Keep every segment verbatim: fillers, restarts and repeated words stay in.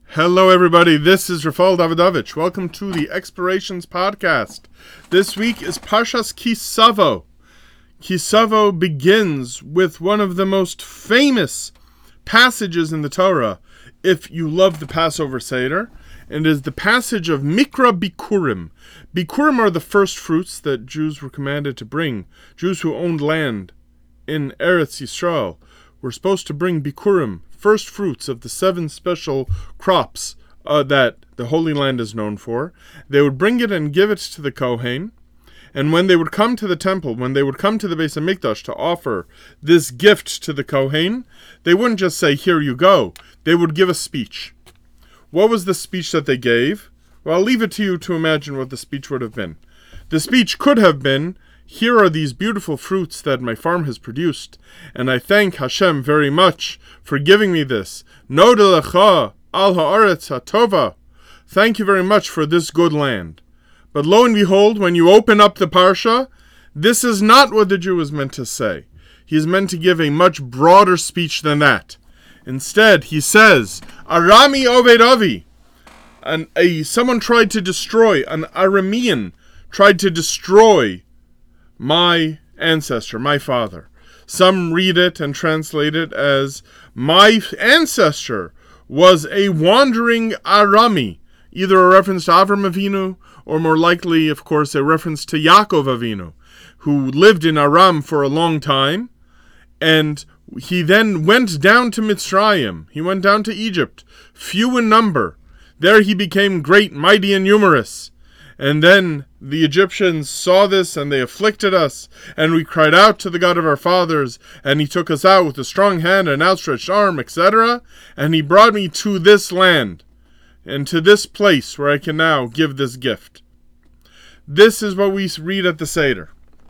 Hello, everybody. This is Rafal Davidovich. Welcome to the Explorations Podcast. This week is Parshas Ki Savo. Ki Savo begins with one of the most famous passages in the Torah, if you love the Passover Seder, and is the passage of Mikra Bikurim. Bikurim are the first fruits that Jews were commanded to bring. Jews who owned land in Eretz Yisrael were supposed to bring Bikurim, first fruits of the seven special crops uh, that the Holy Land is known for. They would bring it and give it to the Kohen. And when they would come to the temple, when they would come to the Beis HaMikdash to offer this gift to the Kohen, they wouldn't just say, "Here you go." They would give a speech. What was the speech that they gave? Well, I'll leave it to you to imagine what the speech would have been. The speech could have been, "Here are these beautiful fruits that my farm has produced, and I thank Hashem very much for giving me this. Noda lecha al haaretz hatova. Thank you very much for this good land." But lo and behold, when you open up the Parsha, this is not what the Jew is meant to say. He is meant to give a much broader speech than that. Instead, he says, "Arami Oved Avi." And a, someone tried to destroy, an Aramean tried to destroy my ancestor, my father. Some read it and translate it as, my ancestor was a wandering Arami, either a reference to Avram Avinu, or more likely, of course, a reference to Yaakov Avinu, who lived in Aram for a long time, and he then went down to Mitzrayim. He went down to Egypt, few in number. There he became great, mighty, and numerous. And then the Egyptians saw this, and they afflicted us, and we cried out to the God of our fathers, and he took us out with a strong hand and outstretched arm, et cetera, and he brought me to this land, and to this place where I can now give this gift. This is what we read at the Seder.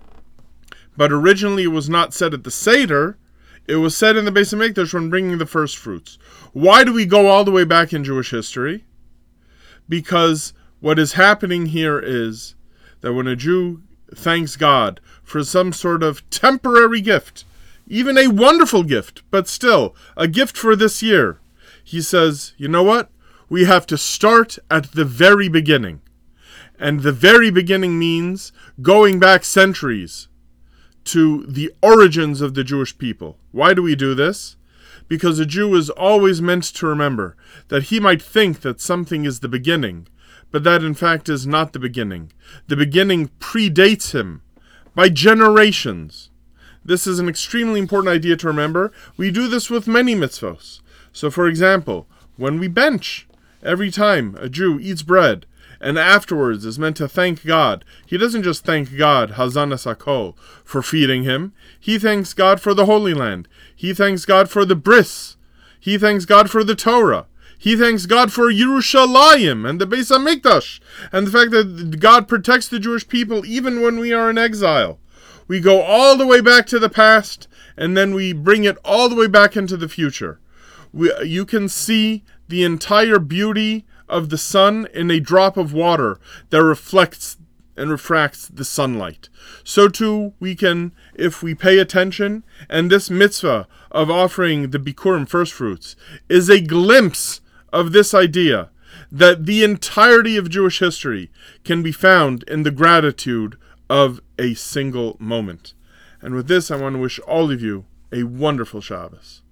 But originally it was not said at the Seder, it was said in the Beis HaMikdash when bringing the first fruits. Why do we go all the way back in Jewish history? Because what is happening here is that when a Jew thanks God for some sort of temporary gift, even a wonderful gift, but still a gift for this year, he says, you know what? We have to start at the very beginning. And the very beginning means going back centuries to the origins of the Jewish people. Why do we do this? Because a Jew is always meant to remember that he might think that something is the beginning, but that in fact is not the beginning. The beginning predates him by generations. This is an extremely important idea to remember. We do this with many mitzvos. So for example, when we bench, every time a Jew eats bread and afterwards is meant to thank God, he doesn't just thank God, Hazanas Hakol, for feeding him. He thanks God for the Holy Land. He thanks God for the bris. He thanks God for the Torah. He thanks God for Yerushalayim and the Beis HaMikdash, and the fact that God protects the Jewish people even when we are in exile. We go all the way back to the past, and then we bring it all the way back into the future. We, you can see the entire beauty of the sun in a drop of water that reflects and refracts the sunlight. So too, we can, if we pay attention, and this mitzvah of offering the Bikurim first fruits is a glimpse of this idea that the entirety of Jewish history can be found in the gratitude of a single moment. And with this, I want to wish all of you a wonderful Shabbos.